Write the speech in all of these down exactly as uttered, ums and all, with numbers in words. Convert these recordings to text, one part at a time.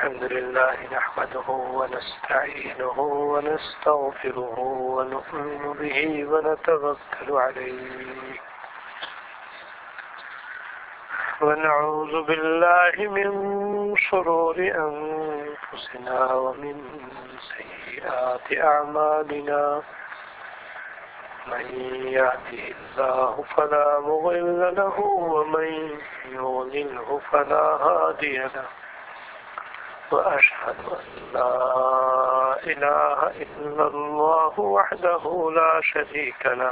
الحمد لله نحمده ونستعينه ونستغفره ونؤمن به ونتوكل عليه ونعوذ بالله من شرور أنفسنا ومن سيئات أعمالنا من يهده الله فلا مضل له ومن يضلله فلا هادي له وأشهد أن لا إله إلا الله وحده لا شريك له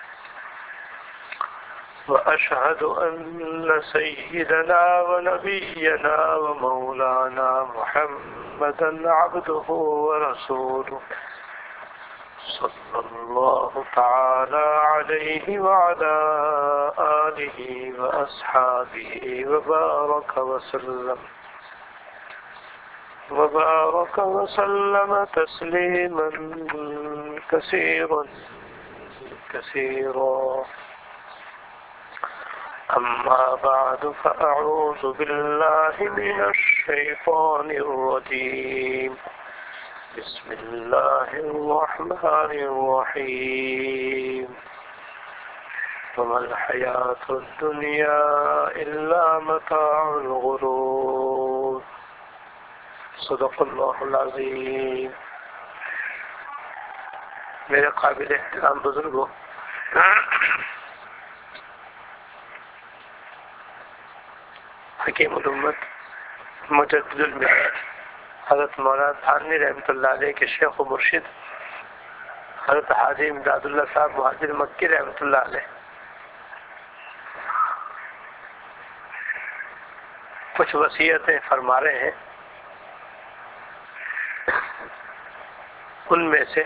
وأشهد أن سيدنا ونبينا ومولانا محمدا عبده ورسوله صلى الله تعالى عليه وعلى آله وأصحابه وبارك وسلم وبارك وسلم تسليما كثيرا كثيرا أما بعد فأعوذ بالله من الشيطان الرجيم بسم الله الرحمن الرحيم وما الحياة الدنيا إلا متاع الغرور صدق اللہ العظیم. میرے قابل احترام بزرگوں، حکیم الامت مجدد الملت حضرت مولانا تھانوی رحمۃ اللہ علیہ کے شیخ و مرشد حضرت حاجی امداد اللہ صاحب مہاجر مکی رحمۃ اللہ علیہ کچھ وصیتیں فرما رہے ہیں. ان میں سے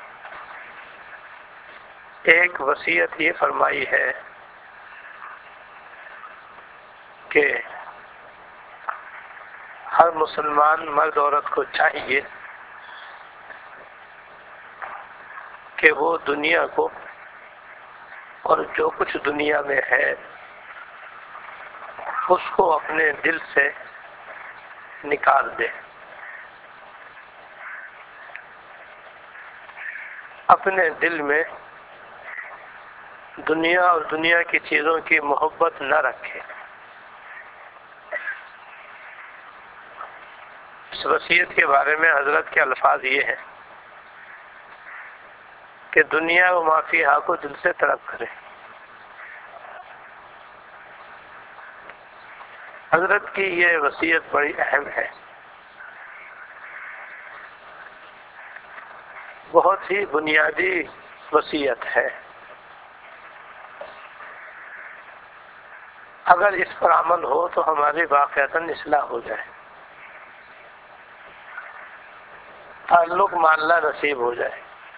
ایک وصیت یہ فرمائی ہے کہ ہر مسلمان مرد عورت کو چاہیے کہ وہ دنیا کو اور جو کچھ دنیا میں ہے اس کو اپنے دل سے نکال دے. اپنے دل میں دنیا اور دنیا کی چیزوں کی محبت نہ رکھے. اس وصیت کے بارے میں حضرت کے الفاظ یہ ہیں کہ دنیا و ما فیہا کو دل سے طلب کرے. حضرت کی یہ وصیت بڑی اہم ہے، بہت ہی بنیادی وصیت ہے. اگر اس پر عمل ہو تو ہماری واقعتاً اصلاح ہو جائے، تعلق مع اللہ نصیب ہو جائے،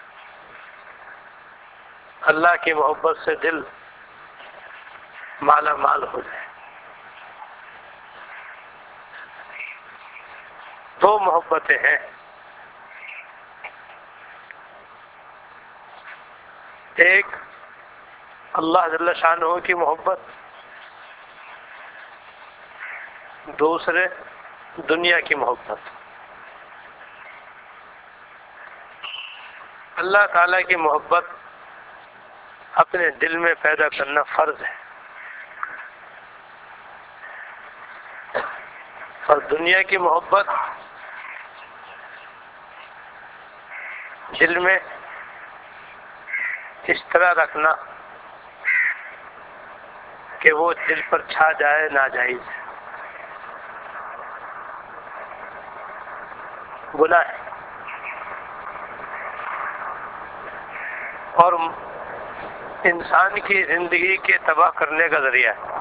اللہ کی محبت سے دل مالا مال ہو جائے. دو محبتیں ہیں، ایک اللہ جل شانہ کی محبت، دوسرے دنیا کی محبت. اللہ تعالیٰ کی محبت اپنے دل میں پیدا کرنا فرض ہے، اور دنیا کی محبت دل میں اس طرح رکھنا کہ وہ دل پر چھا جائے ناجائز ہے، گناہ ہے. اور انسان کی زندگی کے تباہ کرنے کا ذریعہ ہے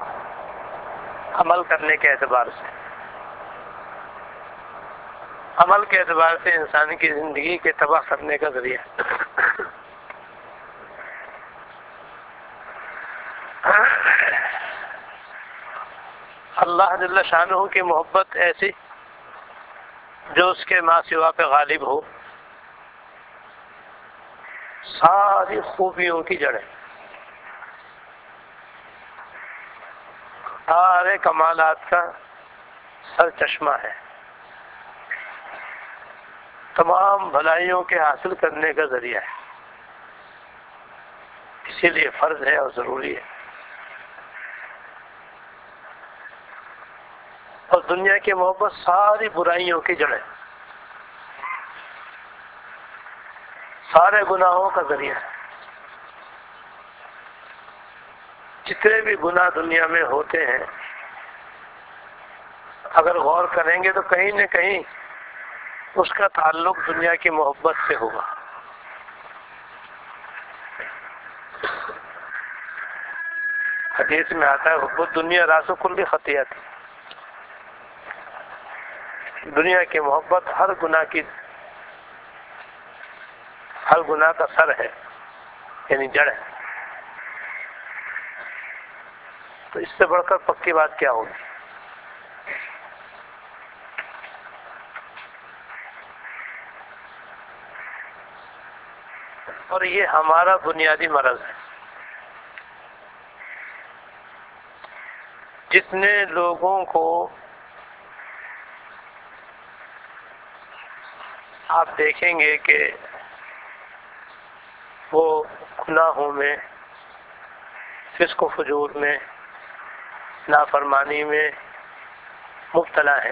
عمل کرنے کے اعتبار سے. عمل کے اعتبار سے انسان کی زندگی کے تباہ کرنے کا ذریعہ ہے. اللہ جل شانہ کی محبت ایسی جو اس کے ما سوا پہ غالب ہو، ساری خوبیوں کی جڑیں، سارے کمالات کا سر چشمہ ہے. تمام بھلائیوں کے حاصل کرنے کا ذریعہ ہے، اسی لیے فرض ہے اور ضروری ہے۔ اور دنیا کی محبت ساری برائیوں کی جڑ ہے، سارے گناہوں کا ذریعہ ہے۔ جتنے بھی گناہ دنیا میں ہوتے ہیں اگر غور کریں گے تو کہیں نہ کہیں اس کا تعلق دنیا کی محبت سے ہوگا۔ حدیث میں آتا ہے حب الدنیا راس کل خطیئت، دنیا کی محبت ہر گناہ کی ہر گناہ کا سر ہے، یعنی جڑ ہے۔ تو اس سے بڑھ کر پکی بات کیا ہوگی؟ اور یہ ہمارا بنیادی مرض ہے۔ جتنے لوگوں کو آپ دیکھیں گے کہ وہ گناہوں میں، فسق و فجور میں، نافرمانی میں مبتلا ہیں،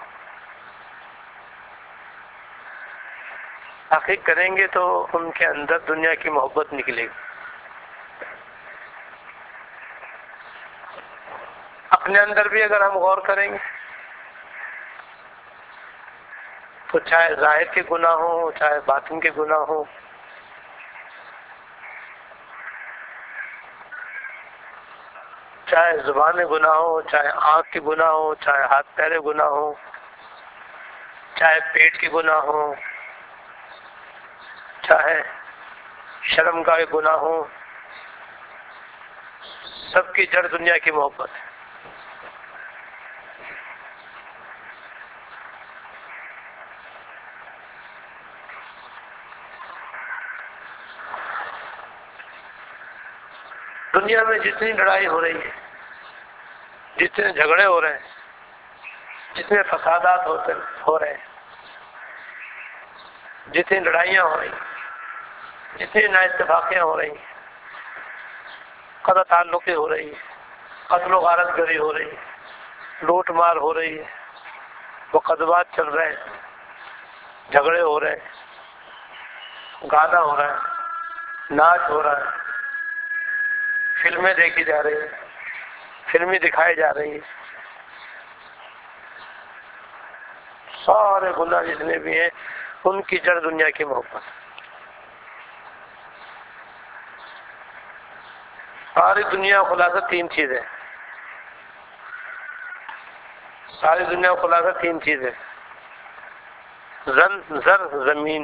تحقیق کریں گے تو ان کے اندر دنیا کی محبت نکلے گی۔ اپنے اندر بھی اگر ہم غور کریں گے تو چاہے ظاہر کے گناہ ہوں چاہے باطن کے گناہ ہوں، چاہے زبان گناہ ہو، چاہے آنکھ کے گناہ ہو، چاہے ہاتھ پیر گناہ ہو، چاہے پیٹ کے گناہ ہو، چاہے شرم کا گناہ ہو، سب کی جڑ دنیا کی محبت ہے۔ دنیا میں جتنی لڑائی ہو رہی ہے، جتنے جھگڑے ہو رہے ہیں، جتنے فسادات ہوتے ہو رہے ہیں، جتنی لڑائیاں ہو رہی ہیں، جتنی نا اتفاقیاں ہو رہی ہیں، قطع تعلقیں ہو رہی ہیں، قتل و غارت گری ہو رہی ہے، لوٹ مار ہو رہی ہے، مقدمات چل رہے ہیں، جھگڑے ہو رہے ہیں، گانا ہو رہا ہے، ناچ ہو رہا ہے، فلمیں دیکھی جا رہی ہیں، فلمیں دکھائی جا رہی ہیں، سارے گناہ جتنے بھی ہیں ان کی جڑ دنیا کی محبت۔ ساری دنیا خلاصہ تین چیزیں، ساری دنیا خلاصہ تین چیزیں، زن زر زمین،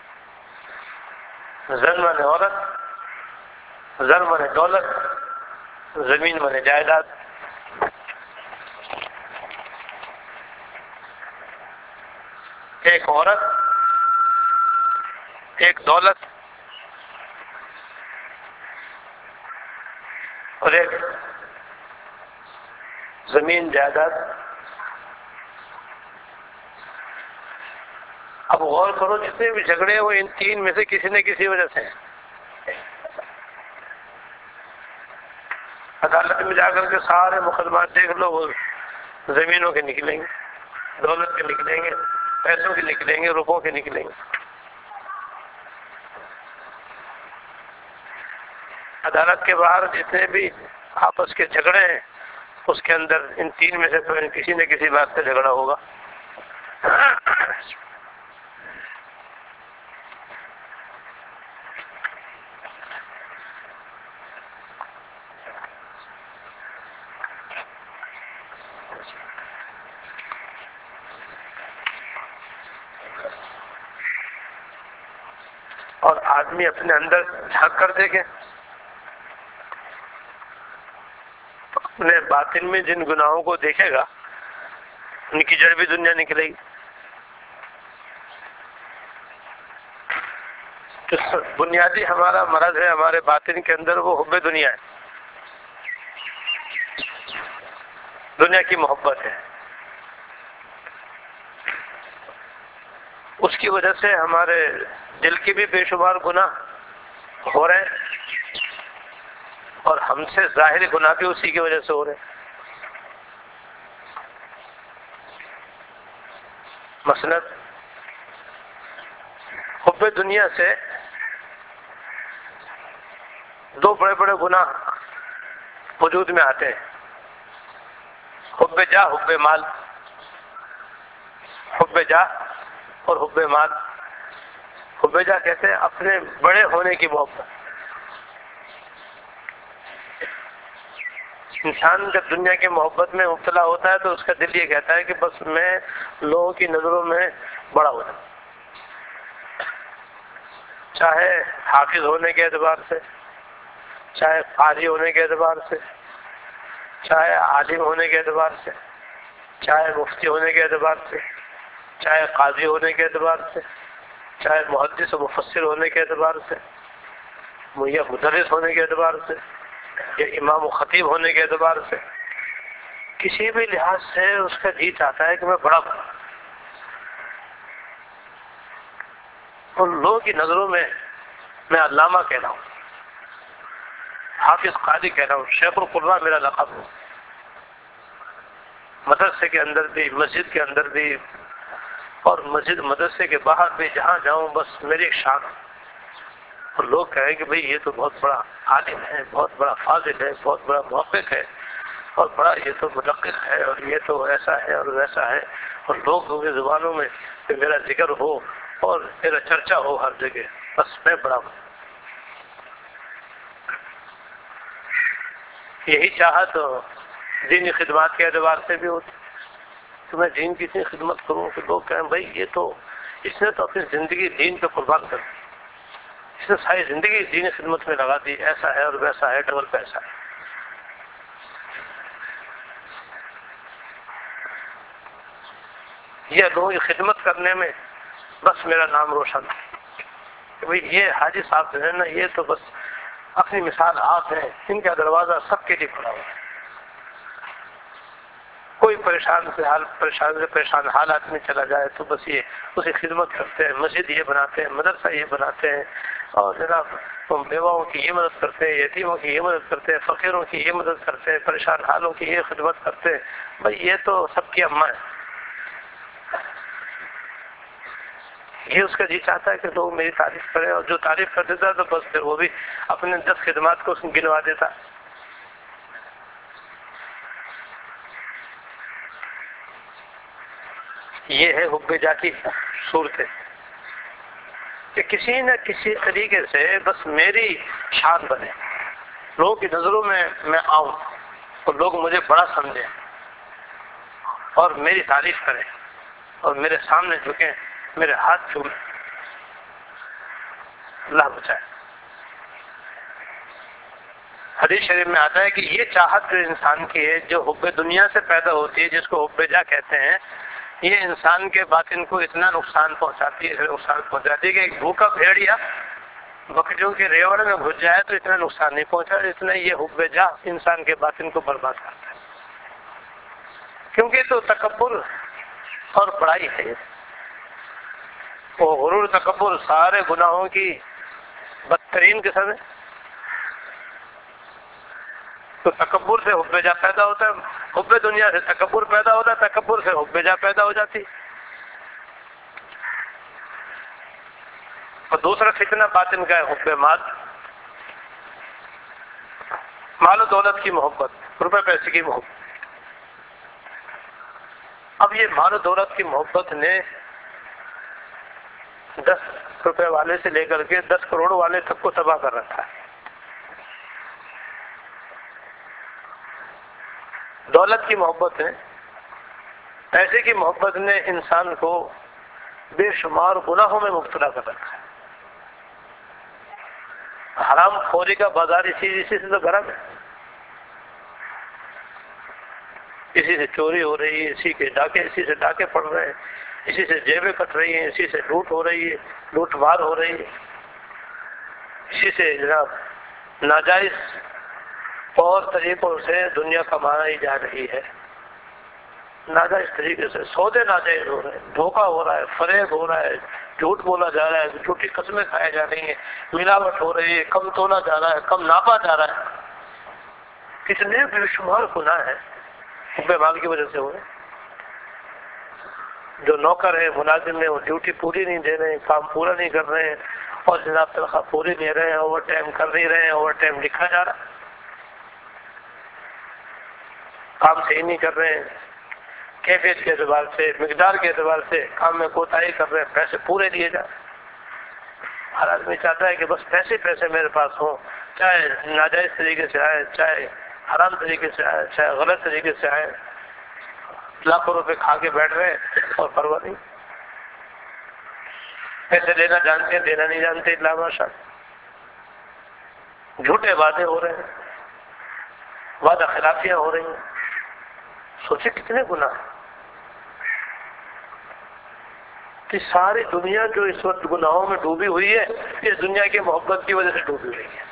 زن مانے عورت، زر مانے دولت، زمین مانے جائیداد۔ ایک عورت، ایک دولت اور ایک زمین جائیداد۔ اب غور کرو جتنے بھی جھگڑے ہوئے ان تین میں سے کسی نہ کسی وجہ سے ہیں۔ عدالت میں جا کر کے سارے مقدمات دیکھ لو، وہ زمینوں کے نکلیں گے، دولت کے نکلیں گے، پیسوں کے نکلیں گے، روپوں کے نکلیں گے۔ عدالت کے باہر جتنے بھی آپس کے جھگڑے ہیں اس کے اندر ان تین میں سے تو کسی نہ کسی بات کا جھگڑا ہوگا۔ اور آدمی اپنے اندر جھانک کر دیکھے تو اپنے باطن میں جن گناہوں کو دیکھے گا ان کی جڑ بھی دنیا نکلے گی۔ جو بنیادی ہمارا مرض ہے ہمارے باطن کے اندر وہ حب دنیا ہے، دنیا کی محبت ہے۔ اس کی وجہ سے ہمارے دل کے بھی بے شمار گناہ ہو رہے ہیں، اور ہم سے ظاہری گناہ بھی اسی کی وجہ سے ہو رہے ہیں۔ مثلا حب دنیا سے دو بڑے بڑے گناہ وجود میں آتے ہیں، حب جا، حب مال، حب جا اور حب مال۔ حب جا کہتے ہیں اپنے بڑے ہونے کی محبت۔ انسان جب دنیا کی محبت میں مبتلا ہوتا ہے تو اس کا دل یہ کہتا ہے کہ بس میں لوگوں کی نظروں میں بڑا ہو جاؤں، چاہے حافظ ہونے کے اعتبار سے، چاہے قاری ہونے کے اعتبار سے، چاہے عالم ہونے کے اعتبار سے، چاہے مفتی ہونے کے اعتبار سے، چاہے قاضی ہونے کے اعتبار سے، چاہے محدث و مفسر ہونے کے اعتبار سے، یا مدرس ہونے کے اعتبار سے، یا امام و خطیب ہونے کے اعتبار سے، کسی بھی لحاظ سے اس کا جی چاہتا ہے کہ میں بڑا ہوں، ان لوگوں کی نظروں میں میں علامہ کہلاؤں، حافظ قاضی کہلاؤں، شیخ القرآن میرا لقب ہو۔ مدرسے کے اندر بھی، مسجد کے اندر بھی، اور مسجد مدرسے کے باہر بھی جہاں جاؤں بس میری ایک شان ہو، اور لوگ کہیں کہ بھئی یہ تو بہت بڑا عالم ہے، بہت بڑا فاضل ہے، بہت بڑا محقق ہے، اور بڑا یہ تو مدقق ہے، اور یہ تو ایسا ہے اور ویسا ہے، اور لوگوں کی زبانوں میں کہ میرا ذکر ہو اور میرا چرچا ہو ہر جگہ، بس میں بڑا ہوں۔ یہی چاہت دینی خدمات کے اعتبار سے بھی ہوتی کہ میں دین کی اتنی خدمت کروں کہ لوگ کہیں بھائی یہ تو اس نے تو اپنی زندگی دین پہ قربان کر دی، اس نے ساری زندگی دینی خدمت میں لگا دی، ایسا ہے اور ویسا ہے، ڈبل پیسہ ہے۔ یہ لوگوں کی خدمت کرنے میں بس میرا نام روشن ہے کہ بھئی یہ حاجی صاحب جو ہے نا، یہ تو بس اپنی مثال آپ ہیں، ان کا دروازہ سب کے لیے کھلا ہوا ہے۔ کوئی پریشان سے حال پریشان سے پریشان حال آدمی چلا جائے تو بس یہ اسی خدمت کرتے ہیں، مسجد یہ بناتے ہیں، مدرسہ یہ بناتے ہیں، اور جناب بیواؤں کی یہ مدد کرتے ہیں، یتیموں کی یہ مدد کرتے ہیں، فقیروں کی یہ مدد کرتے ہیں، پریشان حالوں کی یہ خدمت کرتے ہیں۔ بھائی یہ تو سب کی اماں ہے۔ یہ اس کا جی چاہتا ہے کہ لوگ میری تعریف کریں، اور جو تعریف کر دیتا ہے تو بس پھر وہ بھی اپنے دس خدمات کو اس کو گنوا دیتا ہے۔ یہ ہے حب جا کی صورتیں کہ کسی نہ کسی طریقے سے بس میری شان بنے، لوگوں کی نظروں میں میں آؤں اور لوگ مجھے بڑا سمجھیں اور میری تعریف کریں اور میرے سامنے جھکیں، میرے ہاتھ چومیں۔ اللہ بچائے۔ حدیث شریف میں آتا ہے کہ یہ چاہت جو انسان کی ہے، جو حب دنیا سے پیدا ہوتی ہے، جس کو حب جا کہتے ہیں، یہ انسان کے باطن کو اتنا نقصان پہنچاتی ہے نقصان پہنچاتی ہے کہ ایک بھوکا بھیڑیا بکریوں کے ریوڑ میں گھس جائے تو اتنا نقصان نہیں پہنچا جتنا یہ حب جا انسان کے باطن کو برباد کرتا ہے، کیونکہ تو تکبر اور بڑائی ہے، وہ غرور تکبر سارے گناہوں کی بدترین قسم ہے۔ تو تکبر سے حب جا پیدا ہوتا ہے، حب دنیا سے تکبر پیدا ہوتا ہے، تکبر سے حب جا پیدا ہو جاتی۔ اور دوسرا فتنہ باطن کا ہے حب مال، مال و دولت کی محبت، روپے پیسے کی محبت۔ اب یہ مال و دولت کی محبت نے دس روپے والے سے لے کر کے دس کروڑ والے تک کو تباہ کر رکھا ہے۔ دولت کی محبت نے، پیسے کی محبت نے انسان کو بے شمار گناہوں میں مبتلا کر رکھا ہے۔ حرام خوری کا بازار اسی اسی سے تو گرم ہے، اسی سے چوری ہو رہی ہے، اسی کے ڈاکے اسی سے ڈاکے پڑ رہے ہیں، اسی سے جیبیں کٹ رہی ہیں، اسی سے لوٹ ہو رہی ہے، لوٹ مار ہو رہی ہے، اسی سے جناب ناجائز اور طریقوں سے دنیا کمائی جا رہی ہے۔ ناجائز طریقے سے سودے ناجائز ہو رہے ہیں، دھوکہ ہو رہا ہے، فریب ہو رہا ہے، جھوٹ بولا جا رہا ہے، جھوٹی قسمیں کھائے جا رہی ہیں، ملاوٹ ہو رہی ہے، کم تولا جا رہا ہے، کم ناپا جا رہا ہے. کتنے بے شمار گناہ ہیں حب مال کی وجہ سے ہو رہے ہیں. جو نوکر ہے، ملازم ہے، وہ ڈیوٹی پوری نہیں دے رہے ہیں، کام پورا نہیں کر رہے ہیں، اور جناب تنخواہ پوری دے رہے ہیں، اوور ٹائم کر نہیں رہے ہیں، اوور ٹائم لکھا جا رہا ہے، کام صحیح نہیں کر رہے ہیں، کیفیت کے اعتبار سے، مقدار کے اعتبار سے کام میں کوتاہی کر رہے ہیں، پیسے پورے دیے جا رہے ہیں. ہر آدمی چاہتا ہے کہ بس پیسے پیسے میرے پاس ہوں، چاہے ناجائز طریقے سے آئے، چاہے حرام طریقے سے آئے، چاہے غلط طریقے سے آئے. لاکھوں روپے کھا کے بیٹھ رہے ہیں اور پرواہ نہیں. پیسے لینا جانتے ہیں، دینا نہیں جانتے. اللہ ماشاء جھوٹے وعدے ہو رہے ہیں، وعدہ خلافیاں ہو رہی ہیں. سوچے کتنے گناہ ہیں. کہ ساری دنیا جو اس وقت گناہوں میں ڈوبی ہوئی ہے، اس دنیا کی محبت کی وجہ سے ڈوبی ہوئی ہے.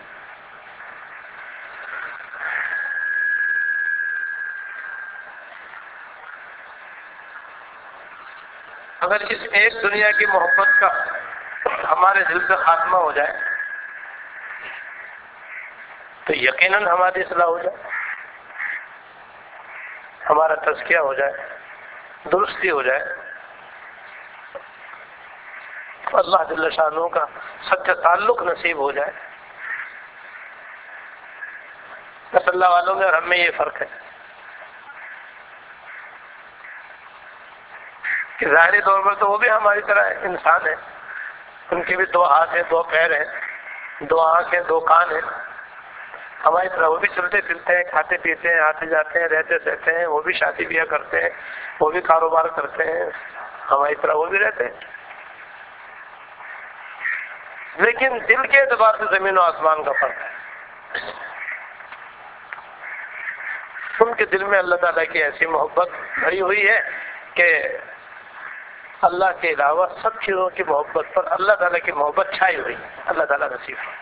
اگر اس ایک دنیا کی محبت کا ہمارے دل سے خاتمہ ہو جائے تو یقیناً ہماری اصلاح ہو جائے، ہمارا تزکیہ ہو جائے، درستی ہو جائے، اللہ جل شانہ کا سچا تعلق نصیب ہو جائے. بس اللہ والوں میں اور ہم میں یہ فرق ہے کہ ظاہری طور پر تو وہ بھی ہماری طرح انسان ہے، ان کے بھی دو ہاتھ ہیں، دو پیر ہیں، دو آنکھ ہیں، دو کان ہیں. ہماری طرح وہ بھی چلتے پھرتے ہیں، کھاتے پیتے ہیں، آتے جاتے ہیں، رہتے سہتے ہیں. وہ بھی شادی بیاہ کرتے ہیں، وہ بھی کاروبار کرتے ہیں، ہماری طرح وہ بھی رہتے ہیں. لیکن دل کے اعتبار سے زمین و آسمان کا فرق ہے. ان کے دل میں اللہ تعالیٰ کی ایسی محبت بھری ہوئی ہے کہ اللہ کے علاوہ سب چیزوں کی محبت پر اللہ تعالیٰ کی محبت چھائی ہوئی ہے. اللہ تعالیٰ نصیب ہے.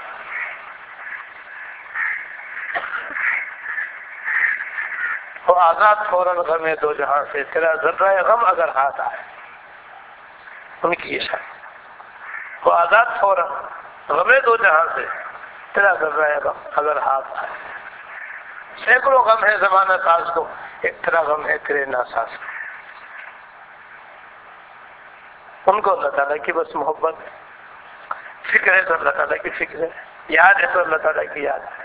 وہ آزاد فوراً غم ہے دو جہاں سے، تیرا ذرہ غم اگر ہاتھ آئے. ان کی یہ شان. وہ آزاد فوراً غم ہے دو جہاں سے، تیرا ذرہ غم اگر ہاتھ آئے. سینکڑوں غم ہے زمانہ ساز کو، ایک تیرا غم ہے تیرے ناساز کو. ان کو اللہ تعالیٰ کی بس محبت، فکر ہے تو اللہ تعالیٰ کی فکر ہے، یاد ہے تو اللہ تعالیٰ کی یاد ہے.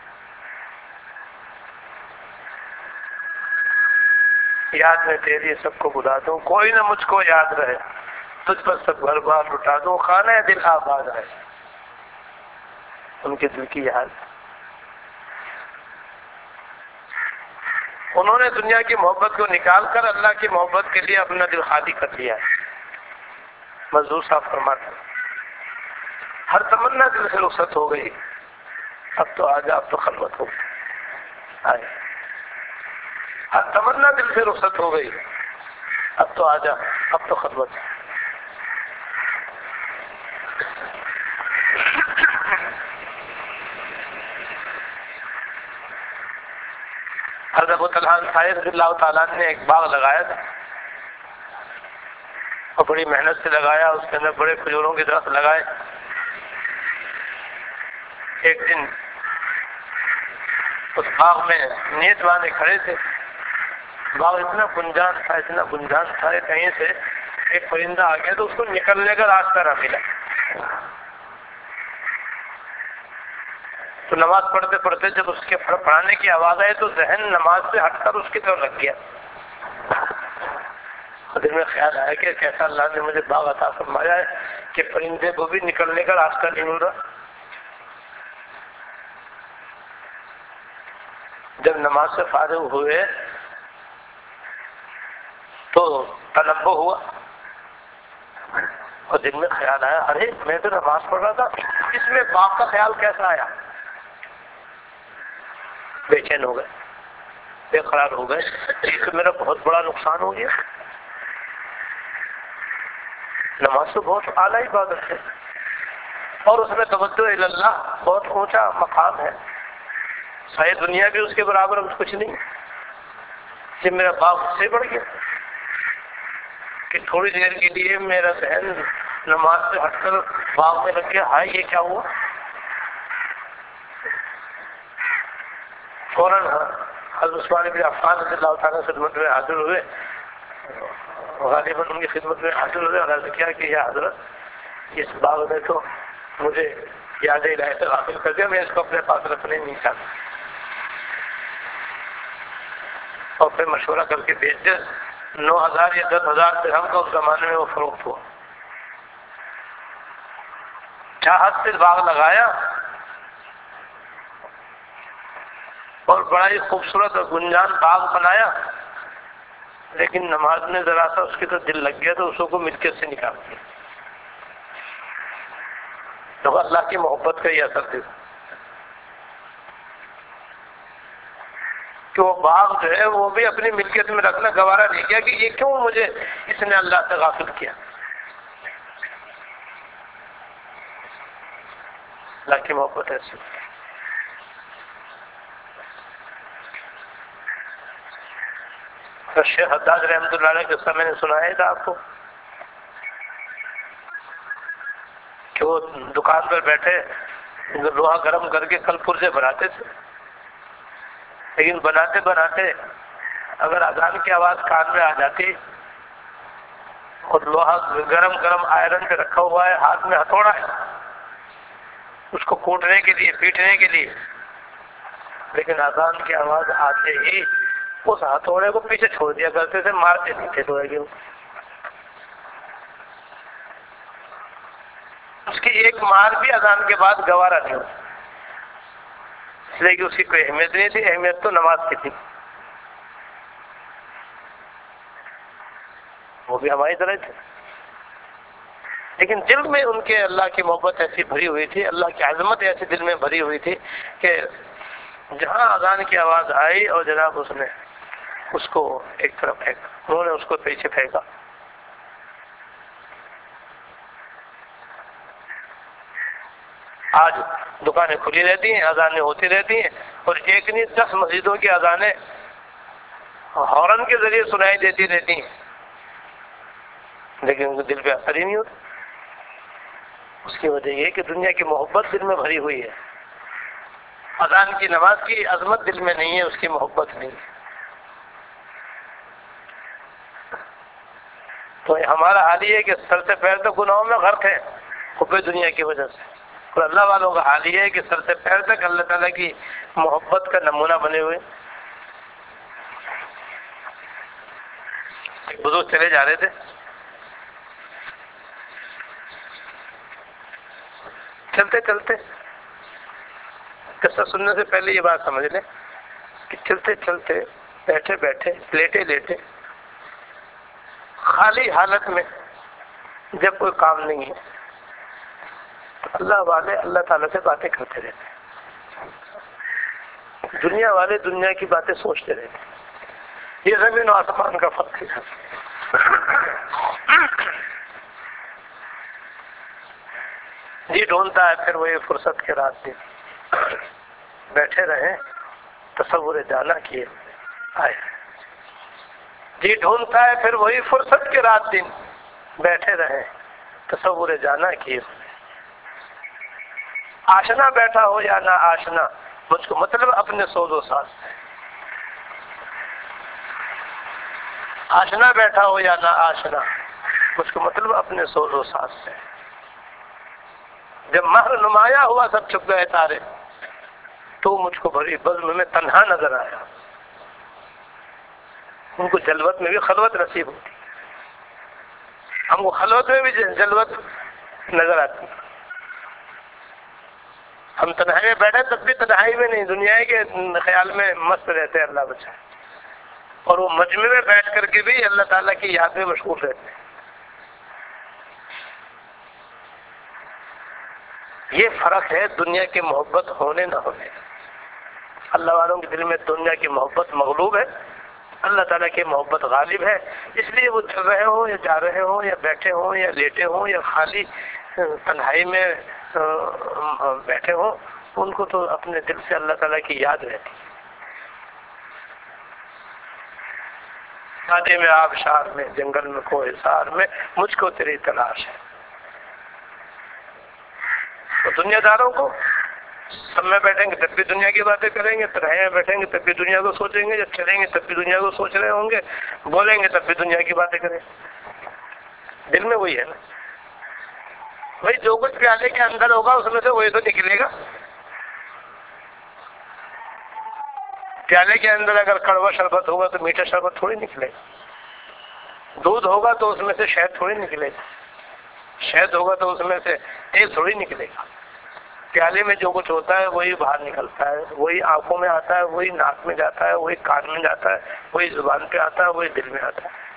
یاد میں تیری سب کو بلا دوں، کوئی نہ مجھ کو یاد رہے، تجھ پر سب گھر بار لٹا دوں، خانہ دل آباد رہے. ان کے دل کی یاد. انہوں نے دنیا کی محبت کو نکال کر اللہ کی محبت کے لیے اپنا دل خالی کر لیا. مزدور صاحب فرماتے ہیں ہر تمنا دل سے رخصت ہو گئی، اب تو آجا، اب تو خلوت ہو گئی. آئے ہر تمنا دل سے رخصت ہو گئی، اب تو آجا، اب تو خلوت. حضرت ابو طلحہ انصاری رضی اللہ تعالیٰ نے ایک باغ لگایا تھا اور بڑی محنت سے لگایا. اس کے اندر بڑے کھجوروں کے درخت لگائے. ایک دن اس باغ میں نیت والے کھڑے تھے. باغ اتنا گنجان تھا، اتنا گنجان تھا کہ کہیں سے ایک پرندہ آ گیا تو اس کو نکلنے کا راستہ نہ ملا. تو نماز پڑھتے پڑھتے جب اس کے پڑھانے کی آواز آئی تو ذہن نماز سے ہٹ کر اس کی طرف لگ گیا. دل میں خیال آیا کہ کیسا اللہ نے مجھے باغ عطا فرمایا ہے کہ پرندے کو بھی نکلنے کا راستہ نہیں مل رہا. جب نماز سے فارغ ہوئے تو تنبہ ہوا اور دل میں خیال آیا، ارے میں تو نماز پڑھ رہا تھا، اس میں باغ کا خیال کیسا آیا؟ بے چین ہو گئے، بے قرار ہو گئے. اس میرا بہت بڑا نقصان ہو گیا. نماز تو بہت اعلیٰ عبادت ہے اور اس میں توجہ اللہ بہت اونچا مقام ہے. ساری دنیا بھی اس کے برابر کچھ نہیں. کہ میرا باغ اس سے بڑھ گیا کہ تھوڑی دیر کے لیے میرا ذہن نماز سے ہٹ کر باغ میں لگ گیا. ہائے یہ کیا ہوا؟ فوراً حضرت عثمان بن عفان رضی اللہ تعالیٰ خدمت میں حاضر ہوئے، غالباً ان کی خدمت میں حاضر ہوئے اور عرض کیا کہ یا حضرت اس باغ نے تو مجھے یاد الہی سے غافل کر دیا، میں اس کو اپنے پاس رکھنے نہیں چاہتا. اور پھر مشورہ کر کے بیچ دے. نو ہزار یا دس ہزار درہم کا اس زمانے میں وہ فروخت ہوا. چاہت سے باغ لگایا اور بڑا ہی خوبصورت اور گنجان باغ بنایا، لیکن نماز میں ذرا سا اس کے تو دل لگ گیا تو اس کو ملکیت سے نکال دیا. تو اللہ کی محبت کا یہ اثر تھا کہ وہ باغ جو ہے وہ بھی اپنی ملکیت میں رکھنا گوارا نہیں کیا کہ یہ کیوں مجھے اس نے اللہ سے غافل کیا. اللہ کی محبت ایسی. شیخ حداد رحمۃ اللہ علیہ قصہ میں نے سنایا تھا آپ کو کہ وہ دکان پر بیٹھے لوہا گرم کر کے کل پرزے بناتے تھے، لیکن بناتے بناتے اگر اذان کی آواز کان میں آ جاتی اور لوہا گرم گرم آئرن پہ رکھا ہوا ہے، ہاتھ میں ہتھوڑا ہے اس کو کوٹنے کے لیے پیٹنے کے لیے، لیکن اذان کی آواز آتے ہی اس ہتھوڑے کو پیچھے چھوڑ دیا کرتے تھے، مارتے نہیں تھے لوہے کے. اس کی ایک مار بھی اذان کے بعد گوارا نہیں ہوتا، اس لیے کہ اس کی کوئی اہمیت نہیں تھی. اہمیت تو نماز کی تھی. وہ بھی ہماری طرح تھے، لیکن دل میں ان کے اللہ کی محبت ایسی بھری ہوئی تھی، اللہ کی عظمت ایسی دل میں بھری ہوئی تھی کہ جہاں اذان کی آواز آئی اور جناب اس نے اس کو ایک طرف پھینکا، انہوں نے اس کو پیچھے پھینکا. آج دکانیں کھلی رہتی ہیں، اذانیں ہوتی رہتی ہیں، اور ایک نہیں دس مسجدوں کی اذانیں ہارن کے ذریعے سنائی دیتی رہتی ہیں، لیکن ان کے دل پہ اثر ہی نہیں ہوتا. اس کی وجہ یہ کہ دنیا کی محبت دل میں بھری ہوئی ہے. اذان کی نماز کی عظمت دل میں نہیں ہے، اس کی محبت نہیں ہے. تو ہمارا حال یہ ہے کہ سر سے پیر تک گناہوں میں غرق ہے حب دنیا کی وجہ سے، اور اللہ والوں کا حال یہ ہے کہ سر سے پیر تک اللہ تعالیٰ کی محبت کا نمونہ بنے ہوئے. ایک بزرگ چلے جا رہے تھے، چلتے چلتے، قصہ سننے سے پہلے یہ بات سمجھ لیں کہ چلتے چلتے، بیٹھے بیٹھے، لیٹے لیٹے، خالی حالت میں جب کوئی کام نہیں ہے تو اللہ والے اللہ تعالیٰ سے باتیں کرتے رہتے ہیں، دنیا والے دنیا کی باتیں سوچتے رہتے ہیں. یہ زمین و آسمان کا فرق ہے. جی ڈھونڈتا ہے پھر وہی فرصت کے رات دن بیٹھے رہیں تصور جانا کیے آئے. جی ڈھونڈتا ہے پھر وہی فرصت کے رات دن بیٹھے رہیں تصور جانا کیے. آشنا بیٹھا ہو یا نہ آشنا، مجھ کو مطلب اپنے سوز و ساز سے. آشنا بیٹھا ہو یا نہ آشنا، مجھ کو مطلب اپنے سوز و ساز سے. جب مہر نمایاں ہوا سب چھپ گئے تارے، تو مجھ کو بڑی بزم میں تنہا نظر آیا. ان کو جلوت میں بھی خلوت نصیب ہوتی، ہم کو خلوت میں بھی جلوت نظر آتی. ہم تنہائی میں بیٹھے تب بھی تنہائی میں نہیں، دنیا کے خیال میں مست رہتے ہیں، اللہ بچائے. اور وہ مجمع میں بیٹھ کر کے بھی اللہ تعالیٰ کی یاد میں مشغول رہتے ہیں. یہ فرق ہے دنیا کی محبت ہونے نہ ہونے. اللہ والوں کے دل میں دنیا کی محبت مغلوب ہے، اللہ تعالیٰ کی محبت غالب ہے. اس لیے وہ چل رہے ہوں یا جا رہے ہوں یا بیٹھے ہوں یا لیٹے ہوں یا خالی تنہائی میں بیٹھے ہوں، ان کو تو اپنے دل سے اللہ تعالیٰ کی یاد رہتی. وادی میں آبشار میں جنگل میں کوہ سار میں مجھ کو تیری تلاش ہے۔ تو دنیا داروں کو سب میں بیٹھیں گے تب بھی دنیا کی باتیں کریں گے، تنہائی میں بیٹھیں گے تب بھی دنیا کو سوچیں گے، جب چلیں گے تب بھی دنیا کو سوچ رہے ہوں گے، بولیں گے تب بھی دنیا کی باتیں کریں گے۔ دل میں وہی ہے نا بھائی، جو کچھ پیالے کے اندر ہوگا اس میں سے وہی تو نکلے گا۔ پیالے کے اندر اگر کڑوا شربت ہوگا تو میٹھا شربت تھوڑی نکلے گا، دودھ ہوگا تو اس میں سے شہد تھوڑی نکلے گا، شہد ہوگا تو اس میں سے تیل تھوڑی نکلے گا۔ پیالے میں جو کچھ ہوتا ہے وہی باہر نکلتا ہے، وہی آنکھوں میں آتا ہے، وہی ناک میں جاتا ہے، وہی کان میں جاتا ہے، وہی زبان پہ آتا ہے، وہی دل میں آتا ہے۔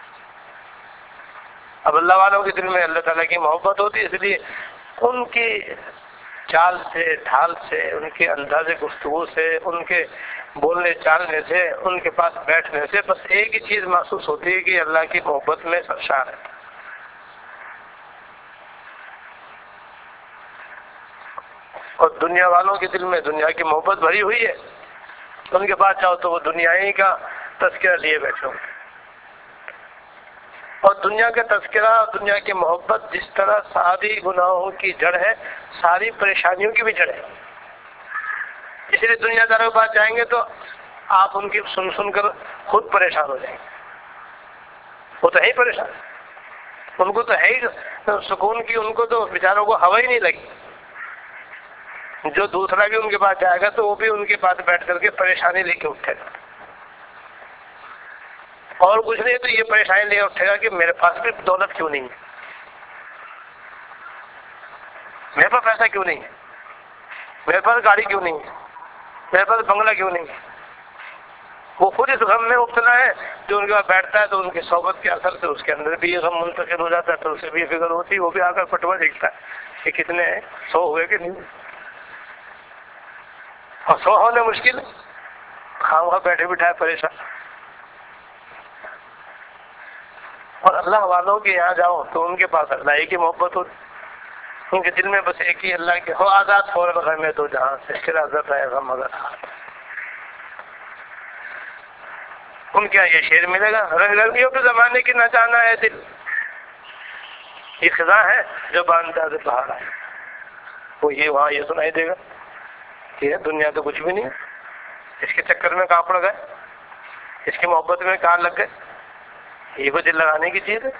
اب اللہ والوں کے دل میں اللہ تعالیٰ کی محبت ہوتی ہے، اس لیے ان کی چال سے، ڈھال سے، ان کے انداز گفتگو سے، ان کے بولنے چالنے سے، ان کے پاس بیٹھنے سے بس ایک ہی چیز محسوس ہوتی ہے کہ اللہ کی محبت میں سرشار ہے۔ اور دنیا والوں کے دل میں دنیا کی محبت بھری ہوئی ہے، ان کے پاس چاہو تو وہ دنیا ہی کا تذکرہ لیے بیٹھے ہوں۔ اور دنیا کا تذکرہ، دنیا کی محبت جس طرح ساری گناہوں کی جڑ ہے، ساری پریشانیوں کی بھی جڑ ہے۔ اس لیے دنیا داروں کے پاس جائیں گے تو آپ ان کی سن سن کر خود پریشان ہو جائیں گے۔ وہ تو ہے ہی پریشان، ان کو تو ہے ہی سکون کی، ان کو تو بیچاروں کو ہوا ہی نہیں لگی۔ جو دوسرا بھی ان کے پاس جائے گا تو وہ بھی ان کے پاس بیٹھ کر کے پریشانی لے کے اٹھے گا، اور کچھ نہیں تو یہ پریشانی لے اٹھے گا کہ میرے پاس بھی دولت کیوں نہیں ہے، میرے پاس پیسہ کیوں نہیں ہے، میرے پاس گاڑی کیوں نہیں ہے، میرے پاس بنگلہ کیوں نہیں ہے۔ وہ خود اس غم میں مبتلا ہے، جو ان کے پاس بیٹھتا ہے تو ان کی صحبت کے اثر سے اس کے اندر بھی یہ غم منتقل ہو جاتا ہے، تو اسے بھی یہ فکر ہوتی ہے، وہ بھی آ کر پٹوا دیکھتا ہے کہ کتنے ہیں، سو ہوئے کہ نہیں، اور سو ہونے مشکل ہے، خواہ بیٹھے بٹھائے پریشان۔ اور اللہ والوں کے یہاں جاؤ تو ان کے پاس اللہ کی محبت ہوتی، ان کے دل میں بس ایک ہی اللہ کے ہو آزاد فور غم میں تو جہاں سے پھر آزاد رہے غم اگر ہاتھ۔ ان کے یہاں یہ شعر ملے گا، رنگ رنگیوں کے زمانے کی نہ جانا ہے دل، یہ خزاں ہے جو باندھا سے باہر آئے، وہ یہ وہاں یہ سنائی دے گا کہ دنیا تو کچھ بھی نہیں ہے، اس کے چکر میں کہاں پڑ گئے، اس کی محبت میں کہاں لگ گئے، یہ کو دل لگانے کی چیز ہے،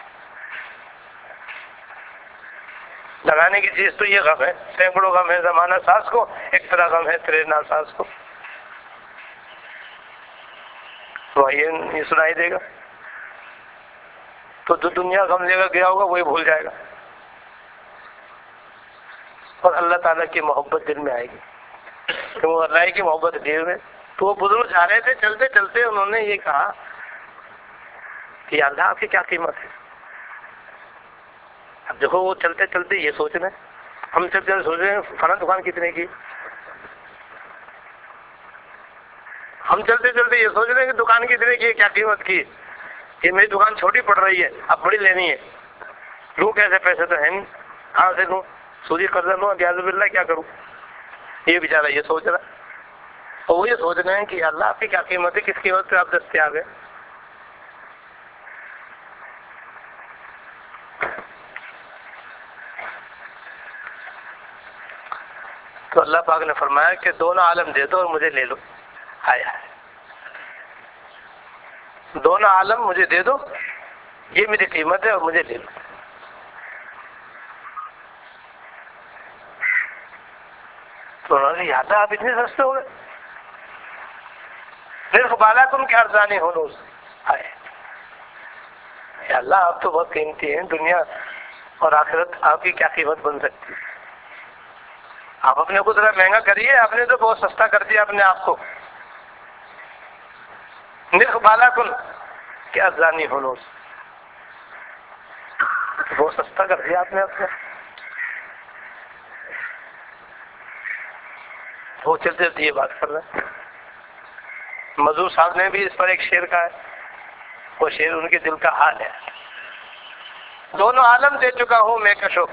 لگانے کی چیز تو یہ غم ہے، سینکڑوں غم ہے زمانہ ساز کو، ایک طرح غم ہے تیرے ناساز کو، تو یہ سنائی دے گا، تو جو دنیا غم لے کر گیا ہوگا وہی بھول جائے گا، اور اللہ تعالیٰ کی محبت دل میں آئے گی، کہ وہ اللہ کی محبت دل میں۔ تو وہ بزرگ جا رہے تھے، چلتے چلتے انہوں نے یہ کہا کہ اللہ آپ کی کیا قیمت ہے۔ اب دیکھو وہ چلتے چلتے یہ سوچ رہے ہیں، ہم چلتے چلتے سوچ رہے ہیں فلاں دکان کتنے کی، ہم چلتے چلتے یہ سوچ رہے ہیں کہ دکان کتنے کی، کیا قیمت کی، یہ میری دکان چھوٹی پڑ رہی ہے، اب بڑی لینی ہے، لوں کیسے، پیسے تو ہے نہیں، کہاں سے لوں، سودی قرضہ لوں، بیاض باللہ کیا کروں، یہ بیچارہ یہ سوچ رہا ہے، اور وہ یہ سوچ رہے ہیں کہ اللہ آپ کی کیا قیمت ہے، کس قیمت پہ آپ دستیاب ہیں۔ تو اللہ پاک نے فرمایا کہ دونوں عالم دے دو اور مجھے لے لو، ہائے ہائے، دونوں عالم مجھے دے دو، یہ میری قیمت ہے اور مجھے لے لو۔ تو انہوں نے یاد آپ اتنے سستے ہو گئے، پھر بالا تم کیا ارزانی ہو روز، ہائے اے اللہ آپ تو بہت قیمتی ہیں، دنیا اور آخرت آپ کی کیا قیمت بن سکتی ہے، آپ اپنے کو ذرا مہنگا کریے، آپ نے تو بہت سستا کر دیا اپنے آپ کو، نرخ بالا کن کیا ارزانی ہو روز، بہت سستا کر دیا آپ نے اپنے، وہ چلتے چلتے یہ بات کر رہے ہیں۔ مزور صاحب نے بھی اس پر ایک شعر کہا ہے، وہ شعر ان کے دل کا حال ہے، دونوں عالم دے چکا ہوں میں کشو،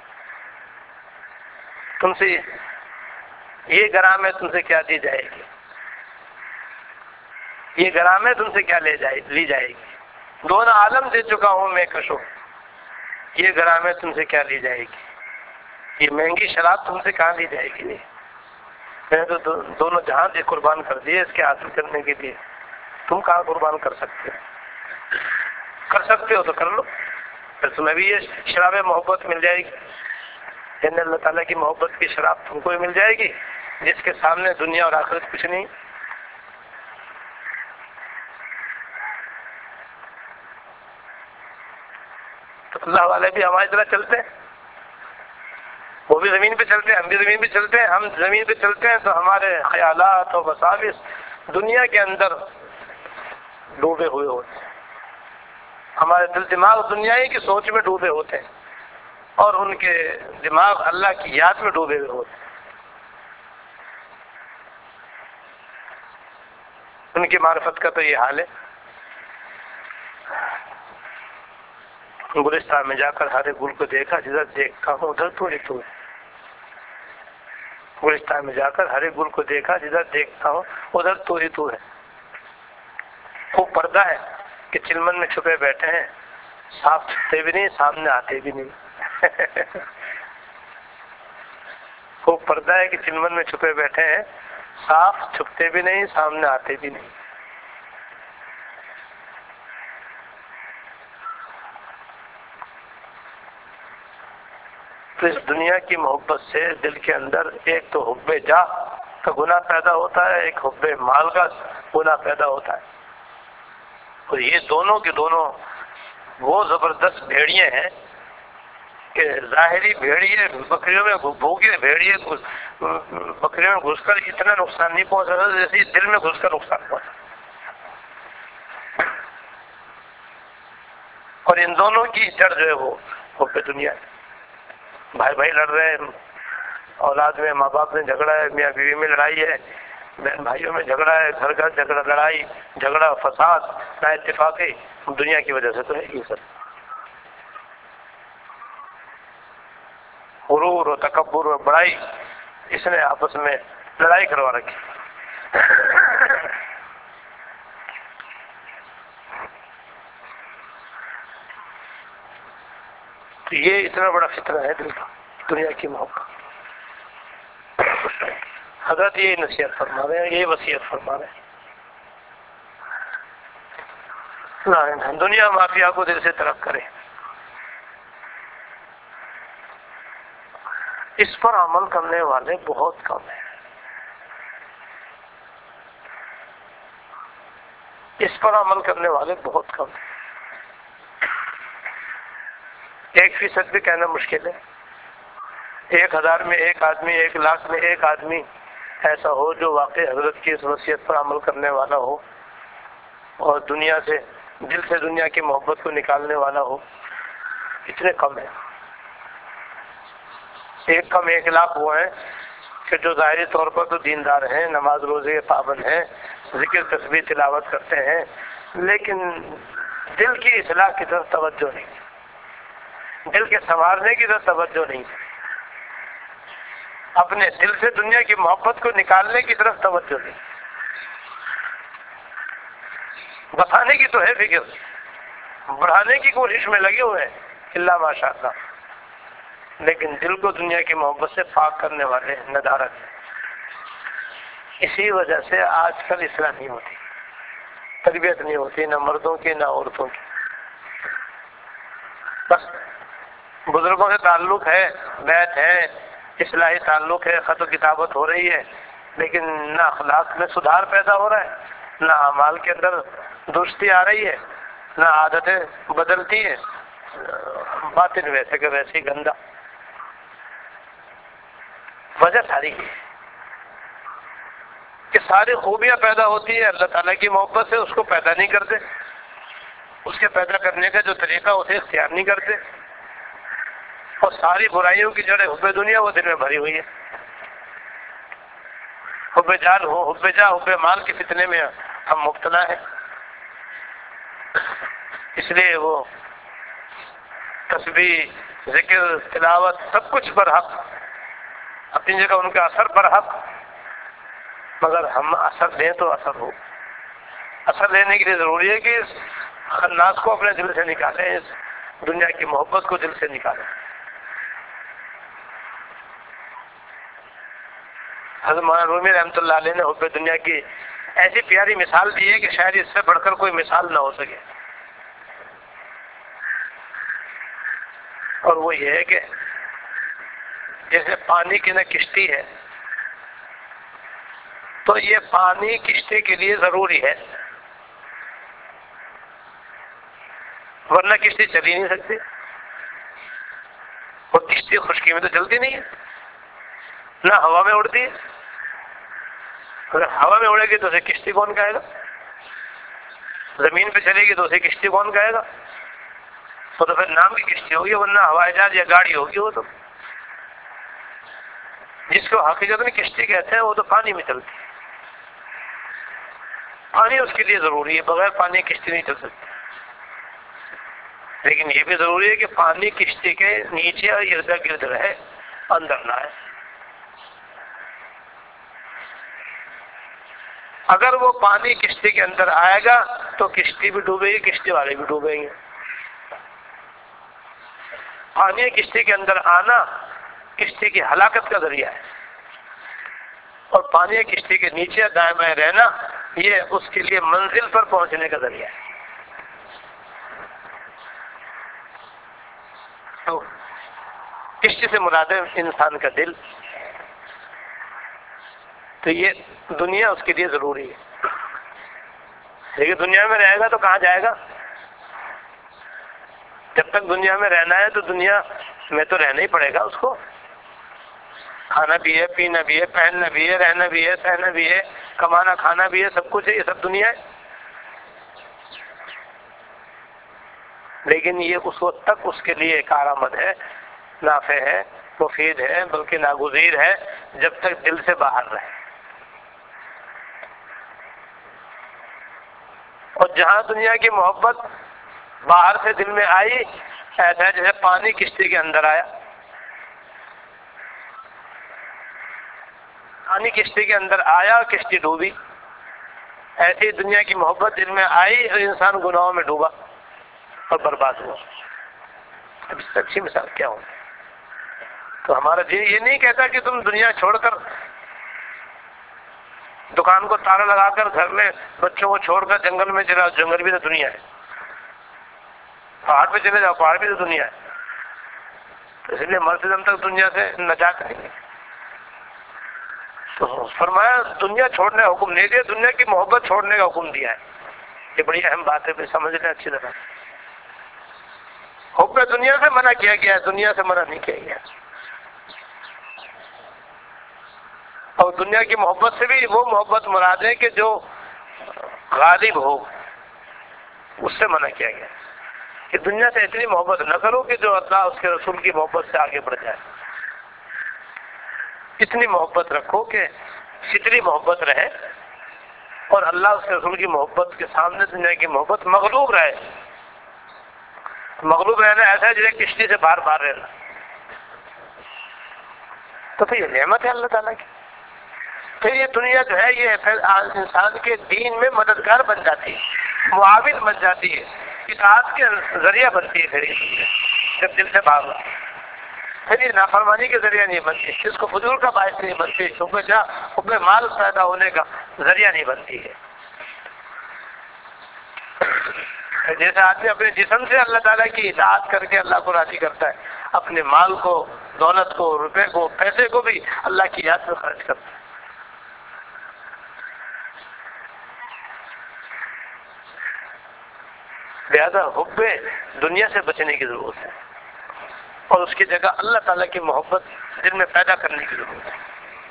تم سے یہ گرام ہے تم سے کیا دی جائے گی، یہ غرامیں تم سے کیا لے جائے لی جائے گی؟ دونوں عالم دے چکا ہوں میں کشو، یہ غرامیں تم سے کیا لی جائے گی؟ یہ مہنگی شراب تم سے کہاں لی جائے گی؟ نہیں، میں نے تو دو, دونوں جہاں دے قربان کر دیے اس کے حاصل کرنے کے لیے، تم کہاں قربان کر سکتے ہو؟ کر سکتے ہو تو کر لو، پھر تمہیں بھی یہ شراب محبت مل جائے گی، یعنی اللہ تعالیٰ کی محبت کی شراب تم کو بھی مل جائے گی جس کے سامنے دنیا اور آخرت کچھ نہیں۔ تو اللہ والے بھی ہماری طرح چلتے ہیں، وہ بھی زمین پہ چلتے ہیں، ہم بھی زمین پہ چلتے ہیں۔ ہم زمین پہ چلتے ہیں تو ہمارے خیالات اور وساوس دنیا کے اندر ڈوبے ہوئے ہوتے ہیں، ہمارے دل دماغ دنیائی کی سوچ میں ڈوبے ہوتے ہیں اور ان کے دماغ اللہ کی یاد میں ڈوبے ہوئے ہوتے ہیں۔ ان کی معرفت کا تو یہ حال ہے۔ گلستان میں جا کر ہر ایک گل کو دیکھا، جدھر دیکھتا ہوں ادھر تو ہی تو ہے۔ گلستان میں جا کر ہر ایک گل کو دیکھا، جدھر دیکھتا ہوں ادھر تو ہی تو ہے۔ وہ پردہ ہے کہ چلمن میں چھپے بیٹھے ہیں، صاف چھپتے بھی نہیں، سامنے آتے بھی نہیں۔ وہ پردہ ہے کہ چلمن میں چھپے بیٹھے ہیں، صاف چھپتے بھی نہیں، سامنے آتے بھی نہیں۔ تو اس دنیا کی محبت سے دل کے اندر ایک تو حب جاہ کا گناہ پیدا ہوتا ہے، ایک حب مال کا گناہ پیدا ہوتا ہے، اور یہ دونوں کے دونوں وہ زبردست بھیڑیے ہیں کہ ظاہری بھیڑیے بکریوں میں بھوکے بھیڑیے بکریوں میں گھس کر اتنا نقصان نہیں پہنچ رہا جیسے دل میں گھس کر نقصان پہنچا۔ اور ان دونوں کی جڑ جو ہے وہ حب دنیا ہے۔ بھائی بھائی لڑ رہے ہیں، اولاد میں ماں باپ میں جھگڑا ہے، میاں بیوی میں لڑائی ہے، بہن بھائیوں میں جھگڑا ہے، گھر گھر جھگڑا لڑائی جھگڑا فساد نا اتفاقی دنیا کی وجہ سے تو ہے یہ سب۔ غرور و تکبر و بڑائی اس نے آپس میں لڑائی کروا رکھی۔ تو یہ اتنا بڑا فتنہ ہے دل کا، دنیا کی محبت۔ حضرت یہ نصیحت فرما رہے ہیں، یہ وصیت فرما رہے ہیں، دنیا مافیا کو دل سے طرف کرے، اس پر عمل کرنے والے بہت کم ہیں، اس پر عمل کرنے والے بہت کم ہیں۔ ایک فیصد بھی کہنا مشکل ہے، ایک ہزار میں ایک آدمی، ایک لاکھ میں ایک آدمی ایسا ہو جو واقعی حضرت کی اس وصیت پر عمل کرنے والا ہو اور دنیا سے دل سے دنیا کی محبت کو نکالنے والا ہو، اتنے کم ہیں۔ ایک کم ایک لاکھ وہ ہیں کہ جو ظاہری طور پر تو دیندار ہیں، نماز روزے کے پابند ہیں، ذکر تسبیح تلاوت کرتے ہیں، لیکن دل کی اصلاح کی طرف توجہ نہیں، دل کے سنوارنے کی طرف توجہ نہیں، اپنے دل سے دنیا کی محبت کو نکالنے کی طرف توجہ نہیں۔ بسانے کی تو ہے فکر، بڑھانے کی کوشش میں لگے ہوئے ہیں اللہ ماشاء اللہ، لیکن دل کو دنیا کی محبت سے پاک کرنے والے ندارت ہیں۔ اسی وجہ سے آج کل اصلاح نہیں ہوتی، تربیت نہیں ہوتی، نہ مردوں کی نہ عورتوں کی۔ بس بزرگوں سے تعلق ہے، بیعت ہے، اصلاحی تعلق ہے، خط و کتابت ہو رہی ہے، لیکن نہ اخلاق میں سدھار پیدا ہو رہا ہے، نہ اعمال کے اندر درستی آ رہی ہے، نہ عادتیں بدلتی ہیں، باطن ویسے کہ ویسے ہی گندا۔ وجہ ساری ہے کہ ساری خوبیاں پیدا ہوتی ہیں اللہ تعالیٰ کی محبت سے، اس کو پیدا نہیں کرتے، اس کے پیدا کرنے کا جو طریقہ اسے اختیار نہیں کرتے، اور ساری برائیوں کی جڑیں حب دنیا وہ دل میں بھری ہوئی ہے۔ حب جال ہو، حب جاہ، حب مال کے فتنے میں ہم مبتلا ہیں، اس لیے وہ تسبیح ذکر تلاوت سب کچھ برحق، اپنی جگہ ان کا اثر برحق، مگر ہم اثر دیں تو اثر ہو، اثر لینے کے لیے ضروری ہے کہ اس خناس کو اپنے دل سے نکالیں، اس دنیا کی محبت کو دل سے نکالیں۔ حضرت مولانا رومی رحمۃ اللہ علیہ نے حب دنیا کی ایسی پیاری مثال دی ہے کہ شاید اس سے بڑھ کر کوئی مثال نہ ہو سکے، اور وہ یہ ہے کہ جیسے پانی کی نہ کشتی ہے، تو یہ پانی کشتی کے لیے ضروری ہے، ورنہ کشتی چل ہی نہیں سکتی، اور کشتی خشکی میں تو چلتی نہیں ہے، نہ ہوا میں اڑتی ہے۔ اگر ہوا میں اڑے گی تو اسے کشتی کون کہے گا؟ زمین پہ چلے گی تو اسے کشتی کون کہے گا؟ وہ تو پھر نام کی کشتی ہوگی، ورنہ ہوائی جہاز یا گاڑی ہوگی۔ وہ تو جس کو حقیقت میں کشتی کہتے ہیں وہ تو پانی میں چلتی ہے، پانی اس کے لیے ضروری ہے، بغیر پانی کشتی نہیں چل سکتی۔ لیکن یہ بھی ضروری ہے کہ پانی کشتی کے نیچے اور ارد گرد رہے، اندر نہ آئے۔ اگر وہ پانی کشتی کے اندر آئے گا تو کشتی بھی ڈوبے گی، کشتی والے بھی ڈوبیں گے۔ پانی کشتی کے اندر آنا کشتی کی ہلاکت کا ذریعہ ہے، اور پانی کشتی کے نیچے دائیں بائیں رہنا یہ اس کے لیے منزل پر پہنچنے کا ذریعہ ہے۔ تو کشتی سے مراد ہے انسان کا دل، تو یہ دنیا اس کے لیے ضروری ہے۔ لیکن دنیا میں رہے گا تو کہاں جائے گا؟ جب تک دنیا میں رہنا ہے تو دنیا میں تو رہنا ہی پڑے گا اس کو، کھانا بھی ہے، پینا بھی ہے، پہننا بھی ہے، رہنا بھی ہے، سہنا بھی ہے، کمانا کھانا بھی ہے، سب کچھ ہے، یہ سب دنیا ہے۔ لیکن یہ اس وقت تک اس کے لیے کارآمد ہے، نافع ہے، مفید ہے، بلکہ ناگزیر ہے، جب تک دل سے باہر رہے۔ اور جہاں دنیا کی محبت باہر سے دل میں آئی، ایسا ہے جیسے پانی کشتی کے اندر آیا، پانی کشتی کے اندر آیا اور کشتی ڈوبی، ایسی دنیا کی محبت دل میں آئی اور انسان گناہوں میں ڈوبا اور برباد ہوا۔ اب اس سے اچھی مثال کیا ہو؟ تو ہمارا دین یہ نہیں کہتا کہ تم دنیا چھوڑ کر، دکان کو تالا لگا کر، گھر میں بچوں کو چھوڑ کر جنگل میں چلا، جنگل بھی تو دنیا ہے، پہاڑ پہ چلے جاؤ، پہاڑ بھی تو دنیا ہے۔ تو اس لیے مرتے دم تک دنیا سے نجات نہیں ہے۔ تو فرمایا دنیا چھوڑنے کا حکم نہیں دیا، دنیا کی محبت چھوڑنے کا حکم دیا ہے۔ یہ بڑی اہم بات ہے، پھر سمجھ لیں اچھی طرح۔ حب دنیا سے منع کیا گیا ہے، دنیا سے منع نہیں کیا گیا۔ اور دنیا کی محبت سے بھی وہ محبت مراد ہے کہ جو غالب ہو، اس سے منع کیا گیا کہ دنیا سے اتنی محبت نہ کرو کہ جو اللہ اس کے رسول کی محبت سے آگے بڑھ جائے۔ اتنی محبت رکھو کہ فطری محبت رہے، اور اللہ اس کے رسول کی محبت کے سامنے دنیا کی محبت مغلوب رہے۔ مغلوب رہنا ایسا ہے جیسے کشتی سے بار بار رہنا، تو پھر یہ نعمت ہے اللہ تعالیٰ کی۔ پھر یہ دنیا جو ہے یہ پھر انسان کے دین میں مددگار بن جاتی ہے، معاون بن جاتی ہے، اطاعت کے ذریعہ بنتی ہے۔ پھر یہ جب دل سے بھاگا، پھر یہ نافرمانی کے ذریعہ نہیں بنتی، اس کو فضول کا باعث نہیں بنتی، حب جا حب مال پیدا ہونے کا ذریعہ نہیں بنتی ہے۔ جیسے آدمی اپنے جسم سے اللہ تعالیٰ کی اطاعت کر کے اللہ کو راضی کرتا ہے، اپنے مال کو، دولت کو، روپے کو، پیسے کو بھی اللہ کی یاد میں خرچ کرتا ہے۔ لہذا حب دنیا سے بچنے کی ضرورت ہے، اور اس کی جگہ اللہ تعالیٰ کی محبت دل میں پیدا کرنے کی ضرورت ہے۔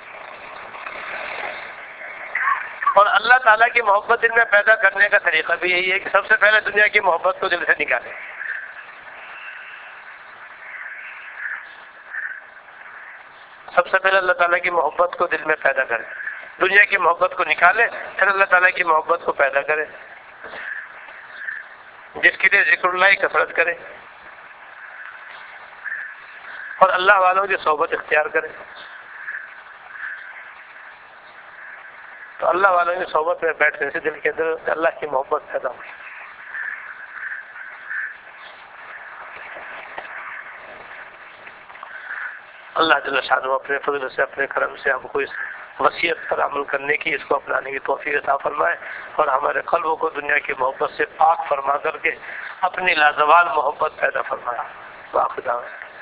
اور اللہ تعالیٰ کی محبت دل میں پیدا کرنے کا طریقہ بھی یہی ہے کہ سب سے پہلے دنیا کی محبت کو دل سے نکالیں۔ سب سے پہلے اللہ تعالیٰ کی محبت کو دل میں پیدا کریں، دنیا کی محبت کو نکالیں، پھر اللہ تعالیٰ کی محبت کو پیدا کریں، جس کے لیے ذکر اللہ کی کثرت کریں اور اللہ والوں کی صحبت اختیار کریں۔ تو اللہ والوں کی صحبت میں بیٹھنے سے دل کے اندر اللہ کی محبت پیدا ہوئی. اللہ جل شانہ اپنے فضل سے اپنے کرم سے ہم کو اس وصیت پر عمل کرنے کی، اس کو اپنانے کی توفیق عطا فرمائے، اور ہمارے قلبوں کو دنیا کی محبت سے پاک فرما کر کے اپنی لازوال محبت پیدا فرمایا. واخدا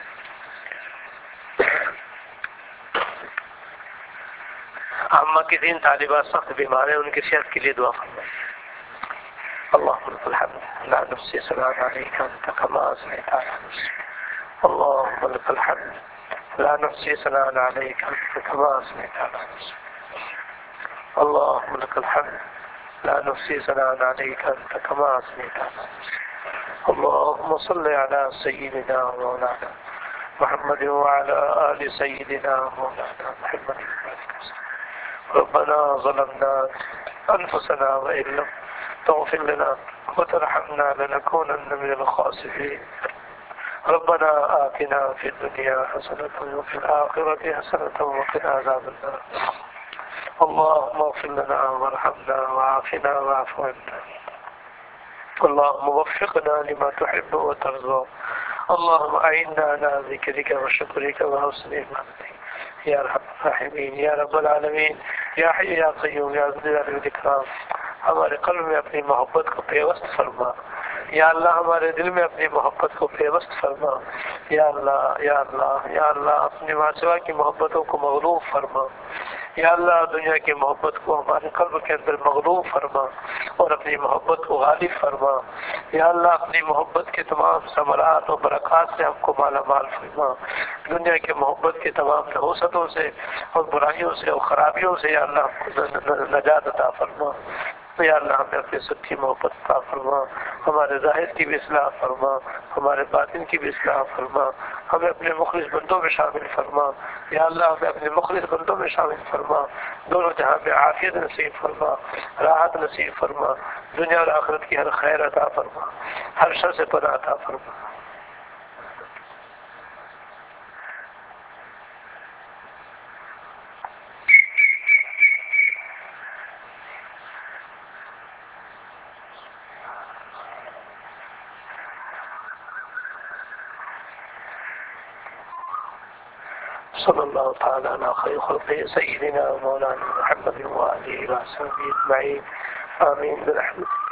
عامہ کی تین طالبات سخت بیمار ہیں، ان کی صحت کے لیے دعا فرمائے. اللهم لك الحمد لا نحصي ثناء عليك انت كما اثنيت على نفسك. اللهم لك الحمد لا نحصي ثناء عليك انت كما اثنيت على نفسك. اللهم لك الحمد لا نحصي ثناء عليك انت كما اثنيت على نفسك. اللهم صل على سيدنا مولانا محمد وعلى آل سيدنا مولانا محمد. ربنا ظلمنا أنفسنا وإن لم تغفر لنا وترحمنا لنكونن من الخاسرين. ربنا آتنا في الدنيا حسنة وفي الآخرة حسنة وقنا عذاب النار. اللهم اغفر لنا وارحمنا وعافنا واعف عنا. اللهم وفقنا لما تحب وترضى. اللهم أعنا على ذكرك وشكرك وحسن عبادتك يا أرحم الراحمين يا رب العالمین. یا حی یا قیوم یا ذو الجلال والاکرام، ہمارے قلب میں اپنی محبت کو پیوست فرما. یا اللہ ہمارے دل میں اپنی محبت کو پیوست فرما. یا اللہ یا اللہ یا اللہ اپنے ماسوا کی محبتوں کو مغلوب فرما. یا اللہ دنیا کی محبت کو ہمارے قلب کے اندر مغلوب فرما اور اپنی محبت کو غالب فرما. یا اللہ اپنی محبت کے تمام ثمرات و برکات سے ہم کو مالا مال فرما. دنیا کی محبت کے تمام نحوستوں سے اور برائیوں سے اور خرابیوں سے یا اللہ ہم کو نجات عطا فرما. یا اللہ ہمیں اپنی سچی محبت عطا فرما. ہمارے ظاہر کی بھی اصلاح فرما، ہمارے باطن کی بھی اصلاح فرما. ہمیں اپنے مخلص بندوں میں شامل فرما. یا اللہ ہمیں اپنے مخلص بندوں میں شامل فرما. دونوں جہاں پہ عافیت نصیب فرما، راحت نصیب فرما. دنیا اور آخرت کی ہر خیر عطا فرما، ہر شر سے پناہ عطا فرما. صلی اللہ تعالی علی خیر خلقہ سیدنا مولانا محمد و آلہ و صحبہ اجمعین. آمین برحمتک.